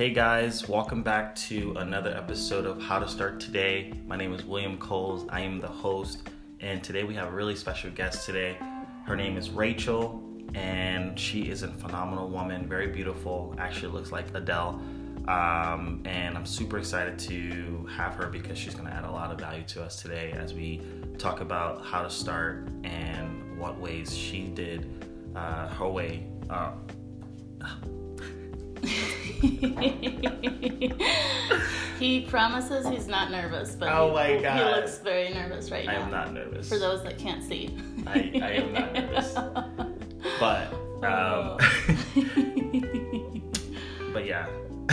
Hey guys, welcome back to another episode of How to Start Today. My name is William Coles. I am the host, and today we have a really special guest today. Her name is Rachel, and she is a phenomenal woman, very beautiful, actually looks like Adele. And I'm super excited to have her because she's going to add a lot of value to us today as we talk about how to start and what ways she did her way. He promises he's not nervous, but he looks very nervous right now. I am not nervous. For those that can't see. I am not nervous. But, but yeah.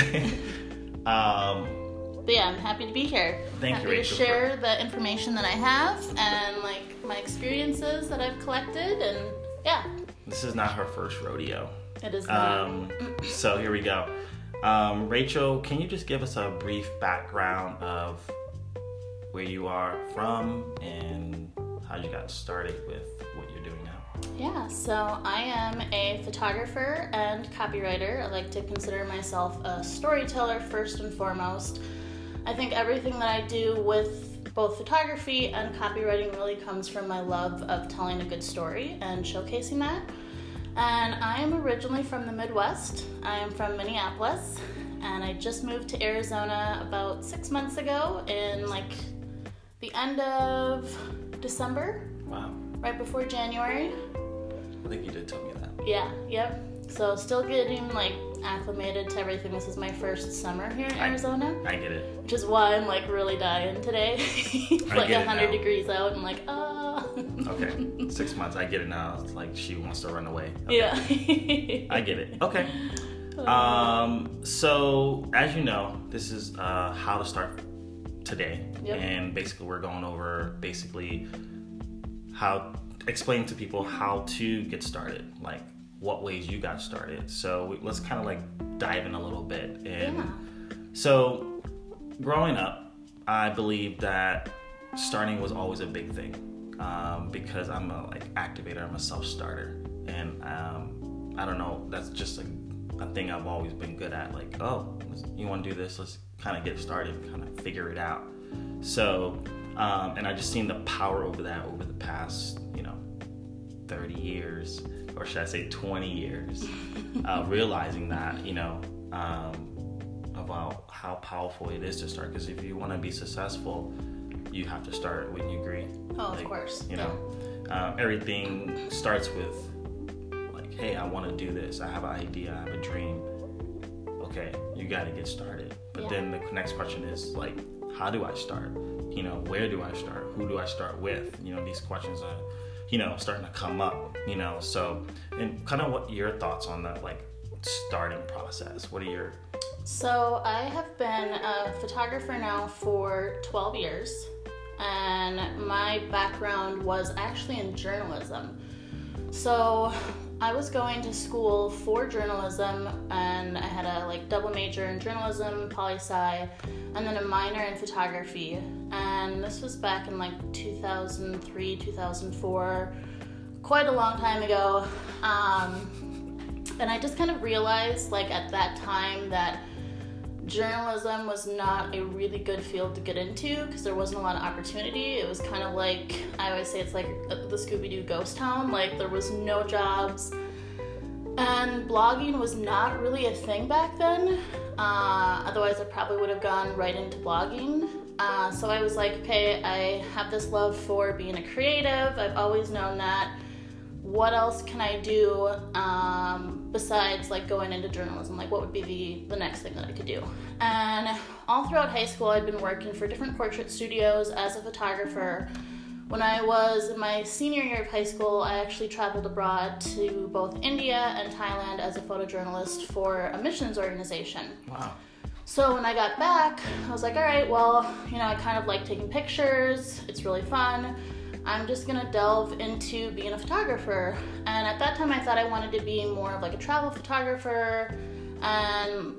But yeah, I'm happy to be here. Thank you, Rachel. Happy to share the information that I have and like my experiences that I've collected, and yeah. This is not her first rodeo. It is not. So here we go. Rachel, can you just give us a brief background of where you are from and how you got started with what you're doing now? Yeah, so I am a photographer and copywriter. I like to consider myself a storyteller first and foremost. I think everything that I do with both photography and copywriting really comes from my love of telling a good story and showcasing that. And I am originally from the Midwest. I am from Minneapolis, and I just moved to Arizona about 6 months ago in like the end of December. Wow. Right before January. I think you did tell me that. Yeah, yep. So still getting like acclimated to everything. This is my first summer here in Arizona. I get it. Which is why I'm like really dying today. It's like 100 degrees out. I'm like, Okay, 6 months. I get it now. It's like she wants to run away. Okay. Yeah. I get it. Okay. So as you know, this is how to start today. Yep. And basically we're going over how explain to people how to get started, like what ways you got started. So let's kind of like dive in a little bit. And so growing up, I believe that starting was always a big thing because I'm a activator, I'm a self-starter. And I don't know, that's just a thing I've always been good at. Like, you want to do this? Let's kind of get started, kind of figure it out. So, and I just seen the power over that over the past, 30 years, or should I say 20 years, realizing that, about how powerful it is to start. Because if you want to be successful, you have to start. Wouldn't you agree? Oh, of course. Everything starts with like, hey, I want to do this. I have an idea. I have a dream. Okay, you got to get started. But then the next question is like, how do I start? Where do I start? Who do I start with? These questions are, starting to come up, so, and kind of what your thoughts on that, like, starting process. What are your... So I have been a photographer now for 12 years, and my background was actually in journalism. So I was going to school for journalism, and I had a double major in journalism, poli-sci, and then a minor in photography. And this was back in 2003, 2004, quite a long time ago. And I just kind of realized at that time that journalism was not a really good field to get into because there wasn't a lot of opportunity. It was kind of like, I always say it's like the Scooby-Doo ghost town. There was no jobs. And blogging was not really a thing back then. Otherwise, I probably would have gone right into blogging. So I was like, okay, I have this love for being a creative. I've always known that. What else can I do besides going into journalism? What would be the next thing that I could do? And all throughout high school, I'd been working for different portrait studios as a photographer. When I was in my senior year of high school, I actually traveled abroad to both India and Thailand as a photojournalist for a missions organization. Wow. So when I got back, I was like, all right, well, I kind of like taking pictures. It's really fun. I'm just going to delve into being a photographer. And at that time, I thought I wanted to be more of a travel photographer and,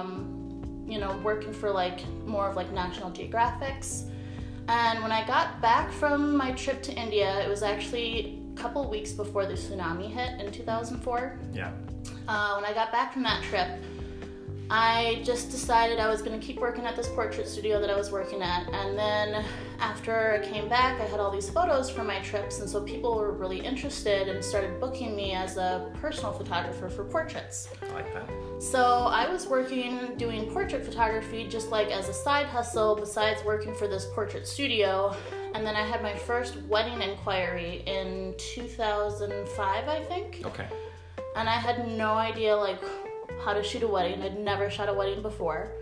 working for more of National Geographics. And when I got back from my trip to India, it was actually a couple weeks before the tsunami hit in 2004. Yeah. When I got back from that trip, I just decided I was going to keep working at this portrait studio that I was working at. And then after I came back, I had all these photos from my trips. And so people were really interested and started booking me as a personal photographer for portraits. I like that. So I was working, doing portrait photography just like as a side hustle besides working for this portrait studio. And then I had my first wedding inquiry in 2005, I think. Okay. And I had no idea like how to shoot a wedding. I'd never shot a wedding before.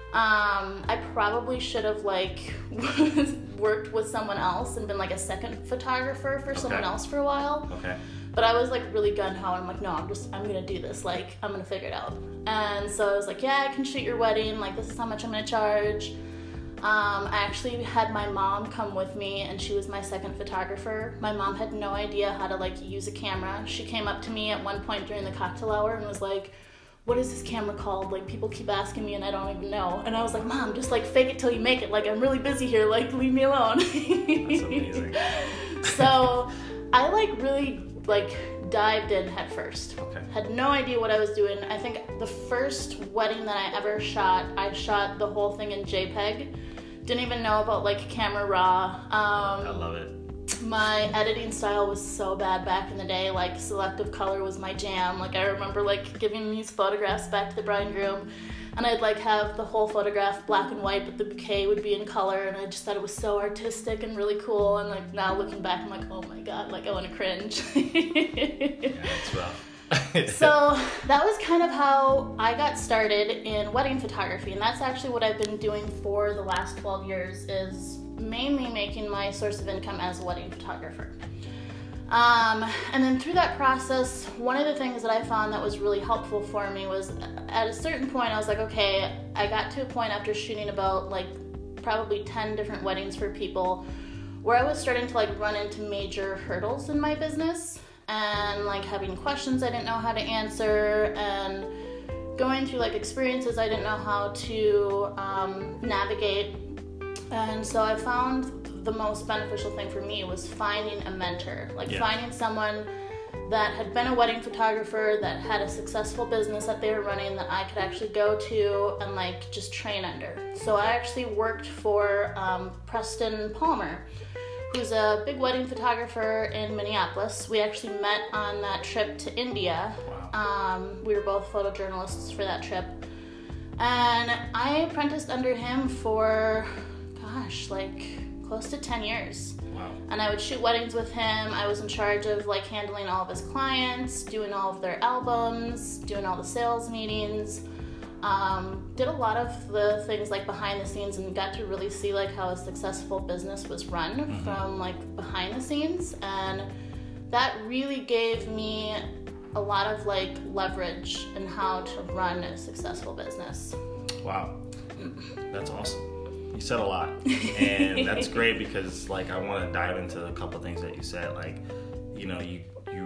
I probably should have like worked with someone else and been like a second photographer for someone else for a while. Okay. But I was like really gung-ho and I'm like, no, I'm gonna do this, like I'm gonna figure it out. And so I was like, yeah, I can shoot your wedding, like this is how much I'm gonna charge. I actually had my mom come with me and she was my second photographer. My mom had no idea how to like use a camera. She came up to me at one point during the cocktail hour and was like, what is this camera called? Like people keep asking me and I don't even know. And I was like, Mom, just like fake it till you make it. Like I'm really busy here, like leave me alone. That's amazing. So I like really like dived in head first. Okay. Had no idea what I was doing. I think the first wedding that I ever shot, I shot the whole thing in JPEG. Didn't even know about like Camera Raw. I love it. My editing style was so bad back in the day. Like selective color was my jam. Like I remember like giving these photographs back to the bride and groom, and I'd like have the whole photograph black and white, but the bouquet would be in color, and I just thought it was so artistic and really cool. And like now looking back, I'm like, oh my god, like I want to cringe. Yeah, it's rough. So that was kind of how I got started in wedding photography, and that's actually what I've been doing for the last 12 years is mainly making my source of income as a wedding photographer. And then through that process, one of the things that I found that was really helpful for me was at a certain point I was like, okay, I got to a point after shooting about like probably 10 different weddings for people where I was starting to like run into major hurdles in my business and like having questions I didn't know how to answer and going through like experiences I didn't know how to navigate. And so I found the most beneficial thing for me was finding a mentor, like finding someone that had been a wedding photographer, that had a successful business that they were running that I could actually go to and like just train under. So I actually worked for Preston Palmer, who's a big wedding photographer in Minneapolis. We actually met on that trip to India. Wow. We were both photojournalists for that trip. And I apprenticed under him for, like close to 10 years. Wow. And I would shoot weddings with him. I was in charge of like handling all of his clients, doing all of their albums, doing all the sales meetings. Did a lot of the things like behind the scenes and got to really see like how a successful business was run from like behind the scenes. And that really gave me a lot of like leverage in how to run a successful business. Wow. That's awesome. You said a lot, and that's great because like I want to dive into a couple of things that you said. Like, you know, you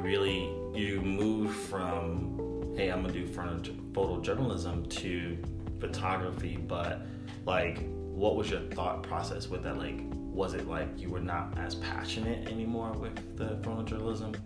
moved from, hey, I'm gonna do photojournalism to photography, but like, what was your thought process with that? Like, was it like you were not as passionate anymore with the photojournalism?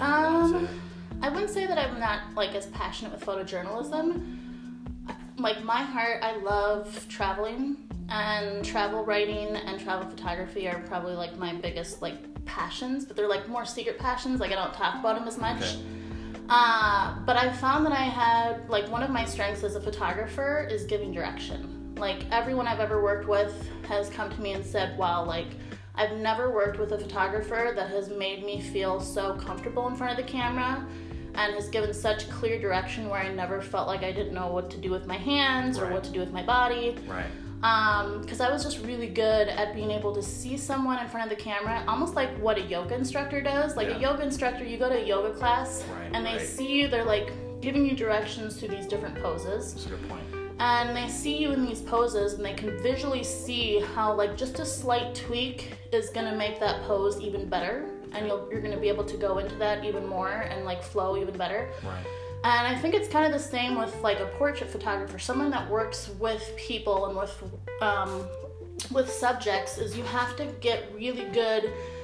I wouldn't say that I'm not like as passionate with photojournalism. Like my heart, I love traveling. And travel writing and travel photography are probably like my biggest like passions, but they're like more secret passions. Like I don't talk about them as much. Okay. But I found that I had like one of my strengths as a photographer is giving direction. Like everyone I've ever worked with has come to me and said, wow, like I've never worked with a photographer that has made me feel so comfortable in front of the camera and has given such clear direction where I never felt like I didn't know what to do with my hands or what to do with my body. Right. Because I was just really good at being able to see someone in front of the camera, almost like what a yoga instructor does. Like a yoga instructor, you go to a yoga class and they see you, they're like giving you directions through these different poses. That's a good point. And they see you in these poses and they can visually see how like just a slight tweak is going to make that pose even better. And you're going to be able to go into that even more and like flow even better. Right. And I think it's kind of the same with like a portrait photographer, someone that works with people and with subjects, is you have to get really good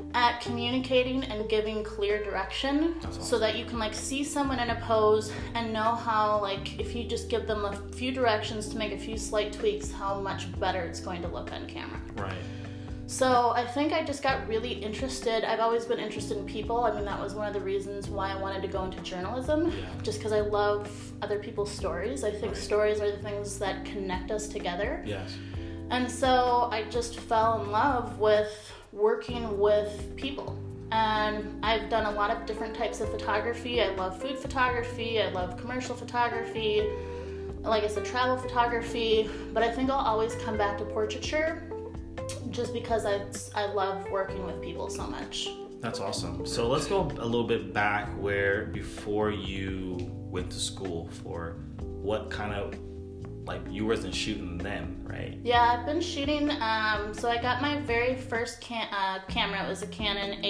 at communicating and giving clear direction. Awesome. So that you can like see someone in a pose and know how, like, if you just give them a few directions to make a few slight tweaks, how much better it's going to look on camera. Right. So I think I just got really interested. I've always been interested in people. I mean, that was one of the reasons why I wanted to go into journalism, just because I love other people's stories. I think stories are the things that connect us together. Yes. And so I just fell in love with working with people. And I've done a lot of different types of photography. I love food photography. I love commercial photography. Like I said, travel photography. But I think I'll always come back to portraiture, just because I love working with people so much. That's awesome. So let's go a little bit back where before you went to school, for what kind of, like, you wasn't shooting then, right? Yeah, I've been shooting. So I got my very first camera. It was a Canon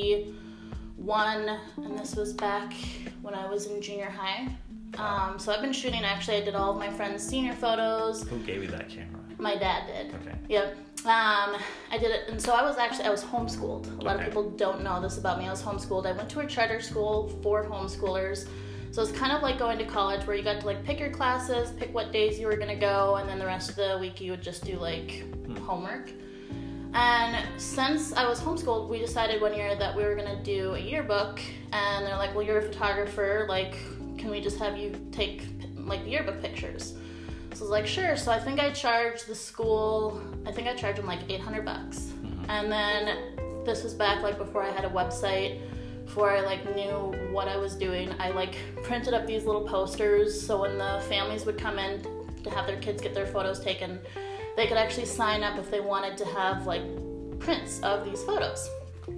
AE-1, and this was back when I was in junior high. So I've been shooting. Actually, I did all of my friends' senior photos. Who gave you that camera? My dad did. Okay. Yep. I did it, and so I was homeschooled. A lot of people don't know this about me. I was homeschooled. I went to a charter school for homeschoolers. So it's kind of like going to college, where you got to like pick your classes, pick what days you were going to go, and then the rest of the week you would just do like homework. And since I was homeschooled, we decided one year that we were going to do a yearbook, and they're like, well, you're a photographer, like, can we just have you take like yearbook pictures? So I was like, sure. So I think I charged the school, them like $800. And then this was back like before I had a website, before I like knew what I was doing. I like printed up these little posters, so when the families would come in to have their kids get their photos taken, they could actually sign up if they wanted to have like prints of these photos.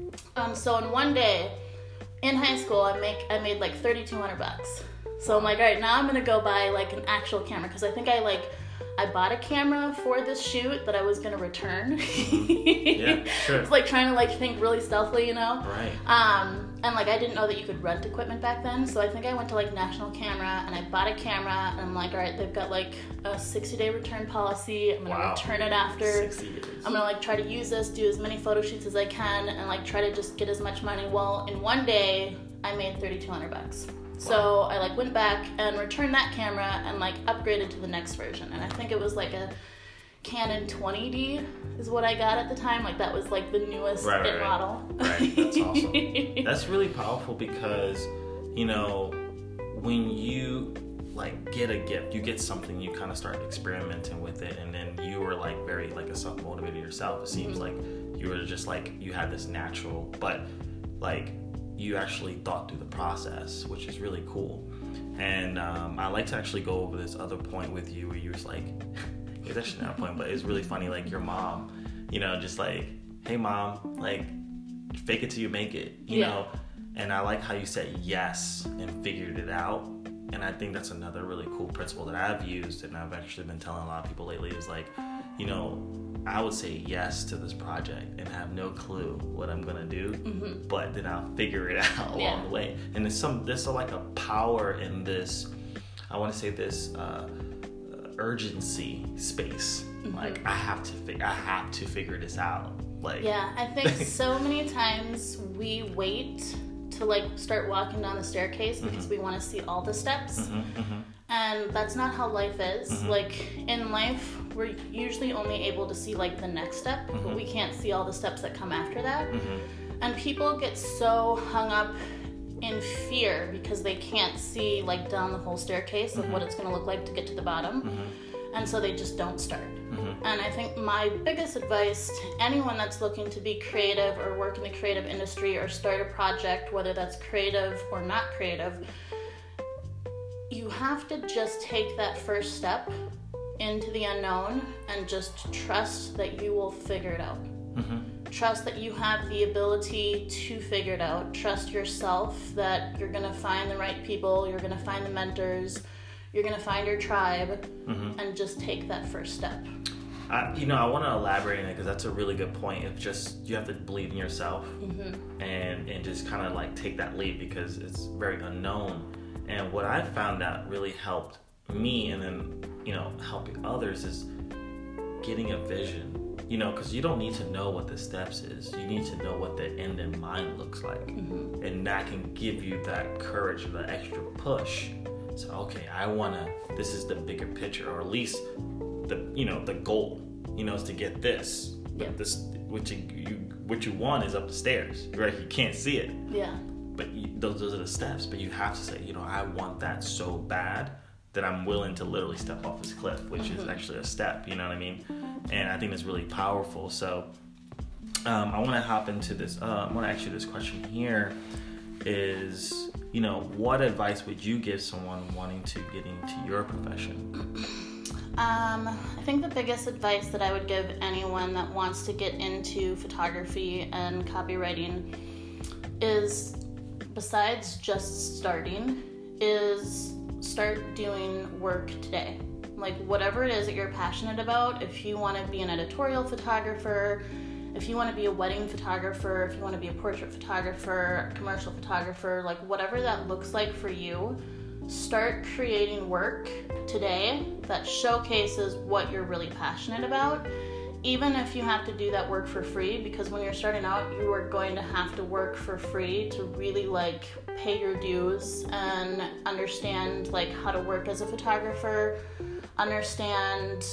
So in one day in high school, I made like $3,200. So I'm like, all right, now I'm gonna go buy like an actual camera, because I think I bought a camera for this shoot that I was gonna return. Yeah, sure. It's like trying to like think really stealthily, you know? Right. And like I didn't know that you could rent equipment back then, so I think I went to like National Camera and I bought a camera, and I'm like, all right, they've got like a 60-day return policy. I'm gonna return it after. 60 days. I'm gonna like try to use this, do as many photo shoots as I can, and like try to just get as much money. Well, in one day, I made $3,200. So I like went back and returned that camera and like upgraded to the next version. And I think it was like a Canon 20D is what I got at the time. Like that was like the newest model. Right, that's awesome. That's really powerful, because, you know, when you like get a gift, you get something, you kind of start experimenting with it, and then you were like very like a self-motivated yourself. It seems like you were just like, you had this natural, but like you actually thought through the process, which is really cool. And I like to actually go over this other point with you, where you was like, it's actually not a point, but it's really funny, like your mom, you know, just like, hey mom, like fake it till you make it, you know. And I like how you said yes and figured it out. And I think that's another really cool principle that I've used, and I've actually been telling a lot of people lately, is like, you know, I would say yes to this project and have no clue what I'm gonna do, but then I'll figure it out along the way. And there's like a power in this, I want to say this urgency space. Like I have to figure this out. Like I think so many times we wait to like start walking down the staircase because we want to see all the steps. And that's not how life is. Like in life, we're usually only able to see like the next step, but we can't see all the steps that come after that. And people get so hung up in fear because they can't see like down the whole staircase of what it's going to look like to get to the bottom. And so they just don't start. And I think my biggest advice to anyone that's looking to be creative or work in the creative industry or start a project, whether that's creative or not creative, you have to just take that first step into the unknown and just trust that you will figure it out. Trust that you have the ability to figure it out. Trust yourself that you're going to find the right people, you're going to find the mentors, you're going to find your tribe, and just take that first step. I want to elaborate on it, because that's a really good point. It's just, you have to believe in yourself and just kind of like take that leap, because it's very unknown. And what I found out really helped me, and then, you know, helping others, is getting a vision. because you don't need to know what the steps is. You need to know what the end in mind looks like. And that can give you that courage, the extra push. So, okay, this is the bigger picture, or at least the goal, is to get this. But this, what you want is up the stairs, right? You can't see it. Yeah. But those are the steps. But you have to say, I want that so bad that I'm willing to literally step off this cliff, which is actually a step, you know what I mean? And I think that's really powerful. So I want to hop into this. I want to ask you this question here is, what advice would you give someone wanting to get into your profession? I think the biggest advice that I would give anyone that wants to get into photography and copywriting is, besides just starting, is start doing work today. Like, whatever it is that you're passionate about, if you want to be an editorial photographer, if you want to be a wedding photographer, if you want to be a portrait photographer, a commercial photographer, like whatever that looks like for you, start creating work today that showcases what you're really passionate about, even if you have to do that work for free, because when you're starting out, you are going to have to work for free to really pay your dues and understand how to work as a photographer, understand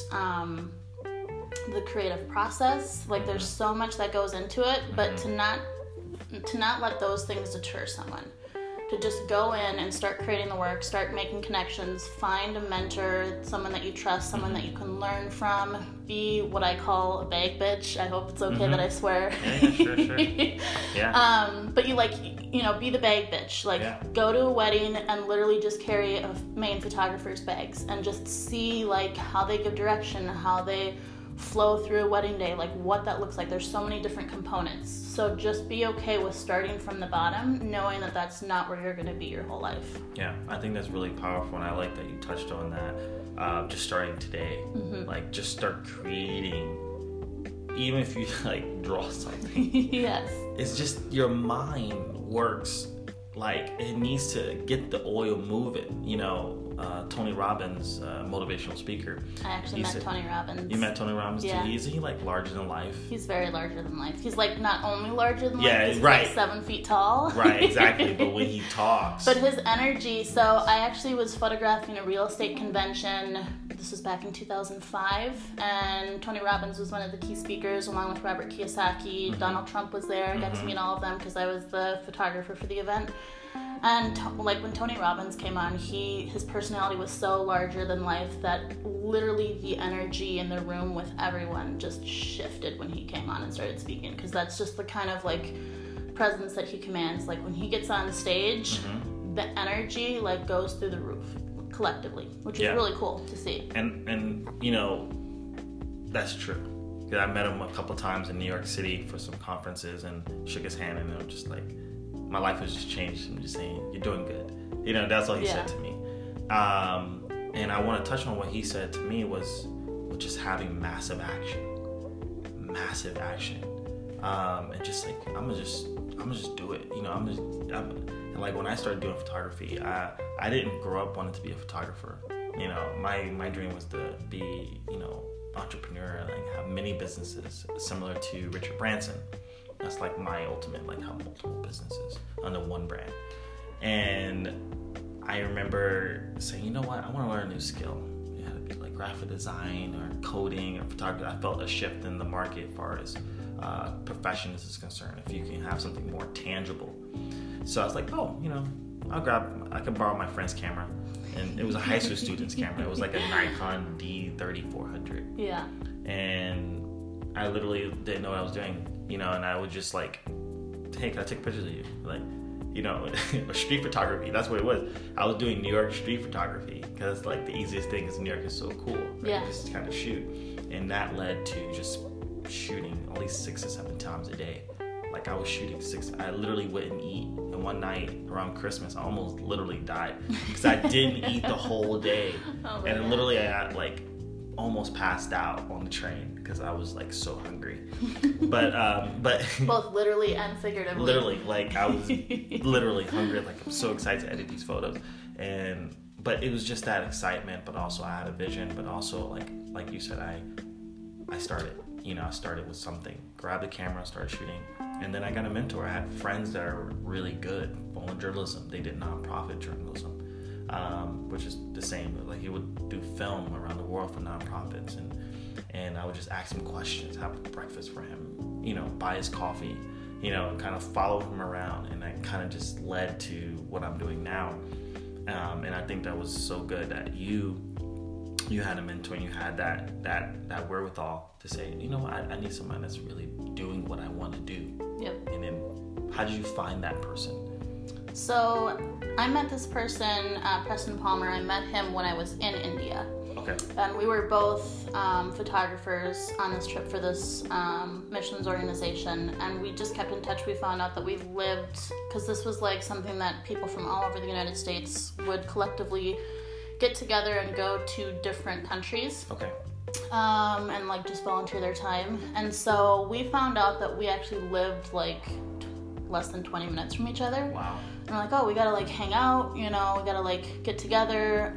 the creative process. There's so much that goes into it, but to not let those things deter someone. To just go in and start creating the work, start making connections, find a mentor, someone that you trust, someone that you can learn from, be what I call a bag bitch. I hope it's okay that I swear. Yeah, sure. Yeah. But be the bag bitch. Go to a wedding and literally just carry a main photographer's bags and just see how they give direction, how they flow through a wedding day, what that looks like. There's so many different components. So just be okay with starting from the bottom, knowing that that's not where you're going to be your whole life. Yeah, I think that's really powerful, and I like that you touched on that. Just starting today, just start creating. Even if you draw something, yes, it's just your mind works. It needs to get the oil moving. Tony Robbins, motivational speaker. I actually met Tony Robbins. You met Tony Robbins too? Isn't he larger than life? He's very larger than life. He's not only larger than life, he's right. 7 feet tall. Right, exactly. But when he talks. But his energy, so I actually was photographing a real estate convention. This was back in 2005, and Tony Robbins was one of the key speakers along with Robert Kiyosaki. Donald Trump was there. I got to meet all of them because I was the photographer for the event. And when Tony Robbins came on, his personality was so larger than life that literally the energy in the room with everyone just shifted when he came on and started speaking, because that's just the kind of presence that he commands. When he gets on stage, the energy goes through the roof collectively, which is really cool to see. And that's true. I met him a couple times in New York City for some conferences and shook his hand, and I'm just my life has just changed. I'm just saying, you're doing good. That's all he said to me. And I want to touch on what he said to me was just having massive action. And just I'm gonna just do it. And when I started doing photography, I didn't grow up wanting to be a photographer. My dream was to be, entrepreneur, have many businesses similar to Richard Branson. That's my ultimate, have multiple businesses under one brand. And I remember saying, you know what, I want to learn a new skill. It had to be graphic design or coding or photography. I felt a shift in the market as far as professions is concerned, if you can have something more tangible. So I was I could borrow my friend's camera. And it was a high school student's camera. It was a Nikon D3400. Yeah. And I literally didn't know what I was doing. And I would just hey, can I take pictures of you? Street photography. That's what it was. I was doing New York street photography because the easiest thing is New York is so cool. Right? Yeah. Just kind of shoot. And that led to just shooting at least 6 or 7 times a day. I was shooting 6. I literally wouldn't eat. And one night around Christmas, I almost literally died because I didn't eat the whole day. Oh, and God. Literally I got almost passed out on the train because I was so hungry. But both literally and figuratively. Literally, I was literally hungry. I'm so excited to edit these photos, but it was just that excitement. But also I had a vision. But also like you said, I started. I started with something, grabbed the camera, started shooting, and then I got a mentor. I had friends that are really good in journalism. They did nonprofit journalism, which is the same. Like, he would do film around the world for nonprofits, and I would just ask him questions, have breakfast for him, buy his coffee, kind of follow him around, and that kind of just led to what I'm doing now. And I think that was so good that you had a mentor, and you had that wherewithal to say, I need someone that's really doing what I want to do. Yep. And then how did you find that person? So I met this person, Preston Palmer. I met him when I was in India. Okay. And we were both photographers on this trip for this missions organization, and we just kept in touch. We found out that we lived, because this was like something that people from all over the United States would collectively get together and go to different countries. Okay. And like just volunteer their time. And so we found out that we actually lived like less than 20 minutes from each other. Wow. And we're like, oh, we gotta like hang out, we gotta like get together.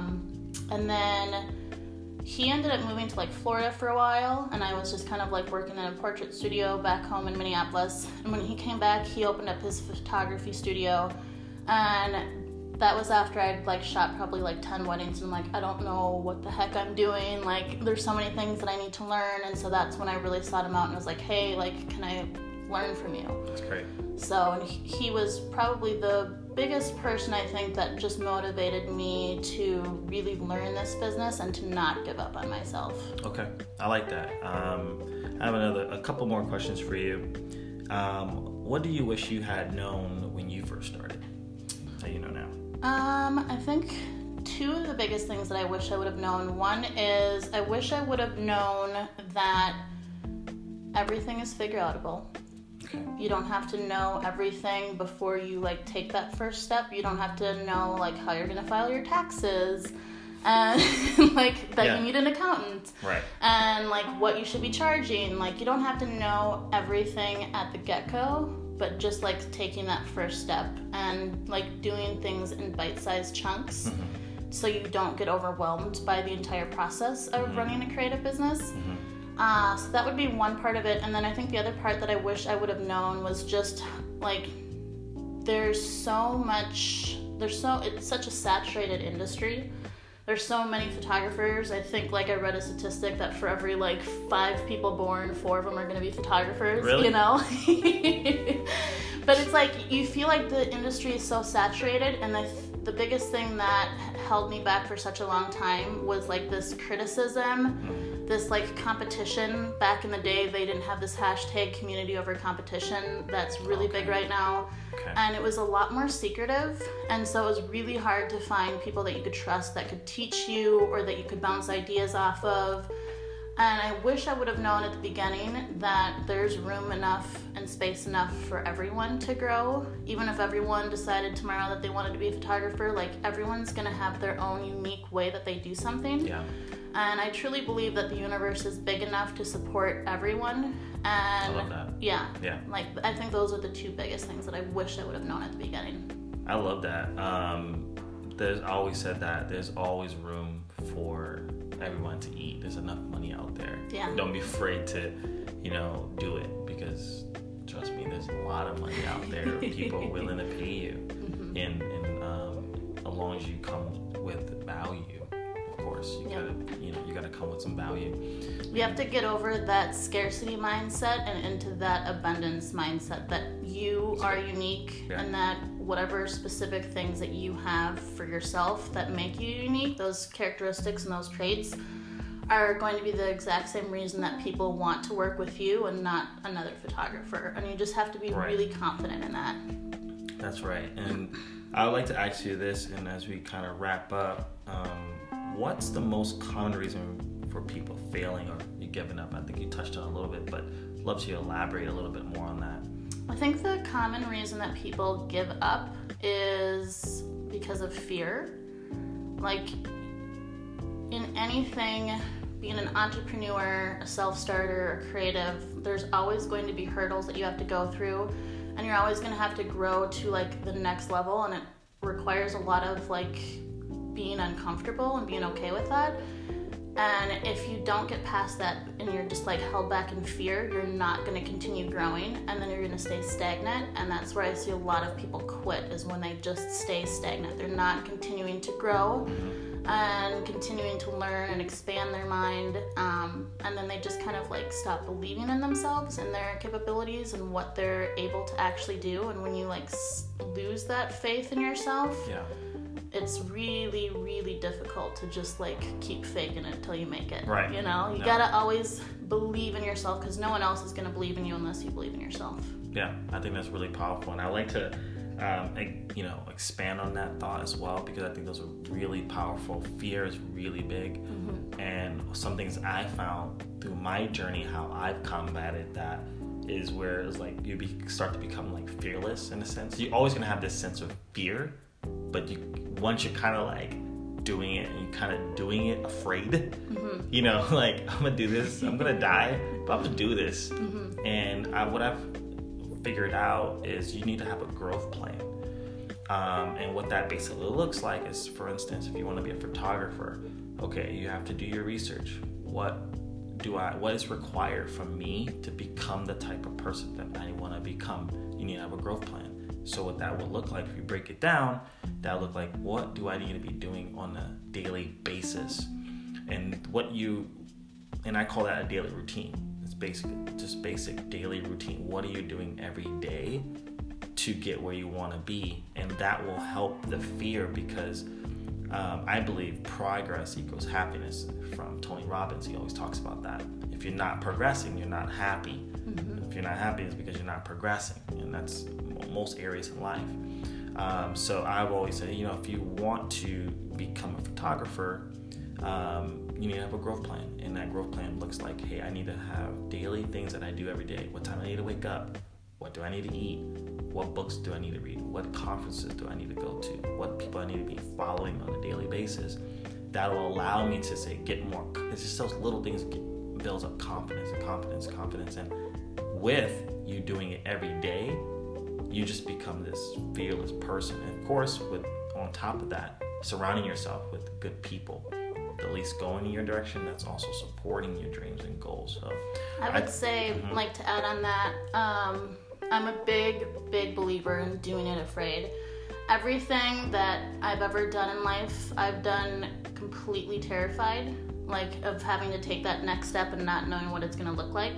And then he ended up moving to like Florida for a while, and I was just kind of like working in a portrait studio back home in Minneapolis. And when he came back, he opened up his photography studio, and that was after I'd like shot probably like 10 weddings, and I'm like, I don't know what the heck I'm doing. Like, there's so many things that I need to learn. And so that's when I really sought him out and was like, hey, like, can I learn from you? That's great. So, and he was probably the biggest person, I think, that just motivated me to really learn this business and to not give up on myself. Okay, I like that. I have a couple more questions for you. What do you wish you had known when you first started that you know now? I think two of the biggest things that I wish I would have known. One is I wish I would have known that everything is figure outable. Okay. You don't have to know everything before you like take that first step. You don't have to know like how you're gonna file your taxes, and like that you need an accountant, right? And like what you should be charging. Like, you don't have to know everything at the get-go, but just like taking that first step and like doing things in bite-sized chunks, so you don't get overwhelmed by the entire process of running a creative business. So that would be one part of it. And then I think the other part that I wish I would have known was just like, it's such a saturated industry. There's so many photographers. I think like I read a statistic that for every like 5 people born, 4 of them are going to be photographers. Really? But it's like, you feel like the industry is so saturated, and the biggest thing that held me back for such a long time was like this criticism, this like competition. Back in the day, they didn't have this hashtag community over competition that's really big right now. Okay. And it was a lot more secretive, and so it was really hard to find people that you could trust, that could teach you or that you could bounce ideas off of. And I wish I would have known at the beginning that there's room enough and space enough for everyone to grow. Even if everyone decided tomorrow that they wanted to be a photographer, like, everyone's gonna have their own unique way that they do something. Yeah. And I truly believe that the universe is big enough to support everyone. And I love that. Yeah. Yeah. I think those are the 2 biggest things that I wish I would have known at the beginning. I love that. There's always said that there's always room for everyone to eat. There's enough money out there. Yeah. Don't be afraid to, do it, because trust me, there's a lot of money out there. People are willing to pay you, and as long as you come with value. Of course, you gotta come with some value. We have to get over that scarcity mindset and into that abundance mindset, that you are unique, and that whatever specific things that you have for yourself that make you unique, those characteristics and those traits are going to be the exact same reason that people want to work with you and not another photographer. And you just have to be really confident in that. That's right. And I would like to ask you this, and as we kind of wrap up, what's the most common reason for people failing or giving up? I think you touched on it a little bit, but I'd love to elaborate a little bit more on that. I think the common reason that people give up is because of fear. Like, in anything, being an entrepreneur, a self-starter, a creative, there's always going to be hurdles that you have to go through, and you're always going to have to grow to like the next level, and it requires a lot of like being uncomfortable and being okay with that. And if you don't get past that and you're just like held back in fear, you're not going to continue growing, and then you're going to stay stagnant. And that's where I see a lot of people quit, is when they just stay stagnant. They're not continuing to grow and continuing to learn and expand their mind. And then they just kind of like stop believing in themselves and their capabilities and what they're able to actually do. And when you like lose that faith in yourself, it's really, really difficult to just like keep faking it until you make it. Right. You know, you gotta always believe in yourself, because no one else is gonna believe in you unless you believe in yourself. Yeah, I think that's really powerful, and I like to, expand on that thought as well, because I think those are really powerful. Fear is really big, and some things I found through my journey, how I've combated that, is where it's like you start to become like fearless in a sense. You're always gonna have this sense of fear, but once you're kind of like doing it, and you're kind of doing it afraid, you know, like, I'm gonna do this, I'm gonna die, but I'm gonna do this. And what I've figured out is you need to have a growth plan. And what that basically looks like is, for instance, if you want to be a photographer, okay, you have to do your research. What is required from me to become the type of person that I want to become? You need to have a growth plan. So what that would look like, if you break it down, that would look like, what do I need to be doing on a daily basis? And I call that a daily routine. It's basic daily routine. What are you doing every day to get where you want to be? And that will help the fear, because I believe progress equals happiness. From Tony Robbins, he always talks about that. If you're not progressing, you're not happy. If you're not happy, it's because you're not progressing, and that's most areas in life. So I've always said, if you want to become a photographer, you need to have a growth plan, and that growth plan looks like, hey, I need to have daily things that I do every day. What time I need to wake up? What do I need to eat? What books do I need to read? What conferences do I need to go to? What people I need to be following on a daily basis? That will allow me to say, get more. It's just those little things builds up confidence. And with you doing it every day, you just become this fearless person. And of course, on top of that, surrounding yourself with good people, at least going in your direction, that's also supporting your dreams and goals. So I would say, like, to add on that, I'm a big believer in doing it afraid. Everything that I've ever done in life, I've done completely terrified, like, of having to take that next step and not knowing what it's going to look like.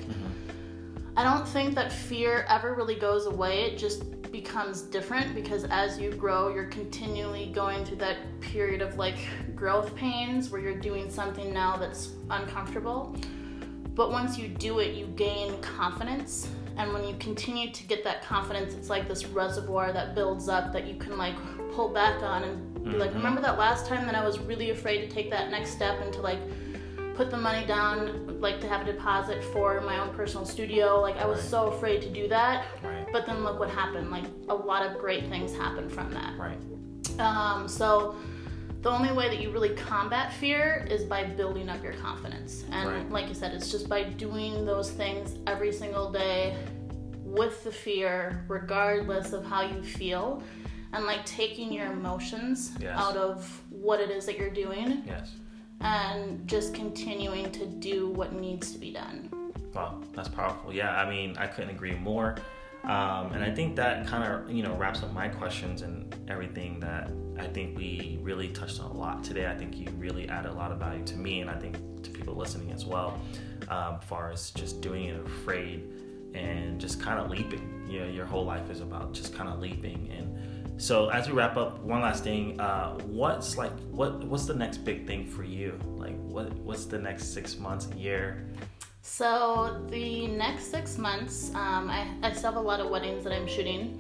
I don't think that fear ever really goes away. It just becomes different, because as you grow, you're continually going through that period of like growth pains where you're doing something now that's uncomfortable. But once you do it, you gain confidence. And when you continue to get that confidence, it's like this reservoir that builds up that you can like pull back on and be like, remember that last time that I was really afraid to take that next step and to like put the money down, like to have a deposit for my own personal studio. Like, I was so afraid to do that. But then look what happened. Like, a lot of great things happened from that. So the only way that you really combat fear is by building up your confidence. And like you said, it's just by doing those things every single day with the fear, regardless of how you feel, and like taking your emotions out of what it is that you're doing. And just continuing to do what needs to be done. Wow, that's powerful. Yeah, I mean, I couldn't agree more. And I think that kind of, wraps up my questions and everything that I think we really touched on a lot today. I think you really added a lot of value to me, and I think to people listening as well, as far as just doing it afraid and just kind of leaping. Your whole life is about just kind of leaping. And so as we wrap up, one last thing, what's the next big thing for you? Like, what's the next 6 months, a year? So the next 6 months, I still have a lot of weddings that I'm shooting,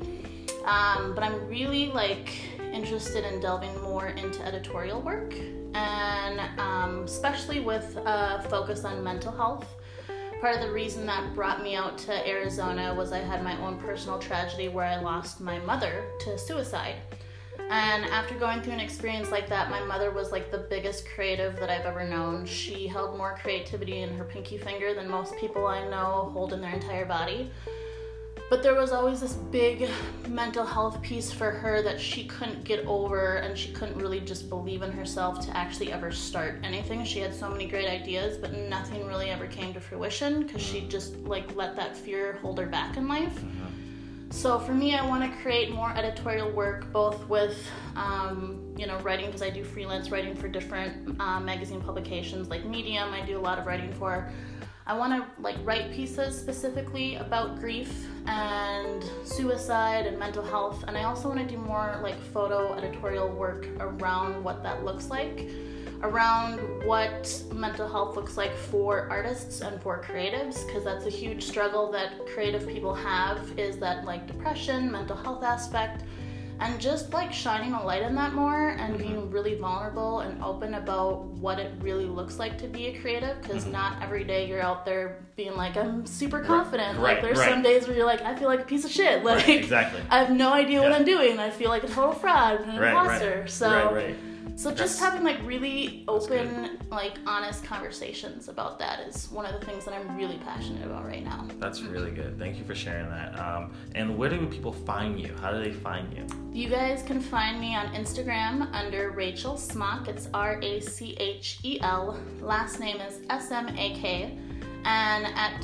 but I'm really like interested in delving more into editorial work, and especially with a focus on mental health. Part of the reason that brought me out to Arizona was I had my own personal tragedy where I lost my mother to suicide. And after going through an experience like that, my mother was like the biggest creative that I've ever known. She held more creativity in her pinky finger than most people I know hold in their entire body. But there was always this big mental health piece for her that she couldn't get over, and she couldn't really just believe in herself to actually ever start anything. She had so many great ideas, but nothing really ever came to fruition because she just like let that fear hold her back in life. So for me, I want to create more editorial work, both with, writing, because I do freelance writing for different magazine publications like Medium. I do a lot of writing for. I want to write pieces specifically about grief and suicide and mental health, and I also want to do more photo editorial work around what that looks like, around what mental health looks like for artists and for creatives, because that's a huge struggle that creative people have, is that depression, mental health aspect, and just shining a light in that more and being really vulnerable and open about what it really looks like to be a creative, because not every day you're out there being I'm super confident. There's some days where you're I feel like a piece of shit. Exactly. I have no idea what I'm doing. I feel like a total fraud and an imposter. So just having really open, honest conversations about that is one of the things that I'm really passionate about right now. That's really good. Thank you for sharing that. And where do people find you? How do they find you? You guys can find me on Instagram under Rachel Smock. It's Rachel. Last name is Smak. And at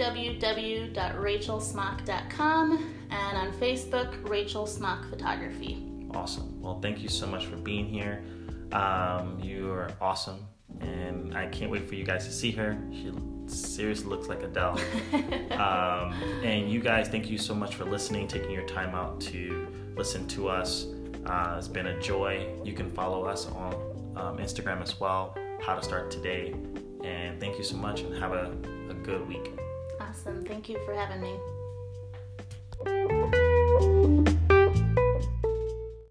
www.rachelsmock.com, and on Facebook, Rachel Smock Photography. Awesome. Well, thank you so much for being here. You are awesome, and I can't wait for you guys to see her. She seriously looks like Adele. And you guys, thank you so much for listening, taking your time out to listen to us. It's been a joy. You can follow us on Instagram as well, How to Start Today. And thank you so much, and have a good week. Awesome. Thank you for having me.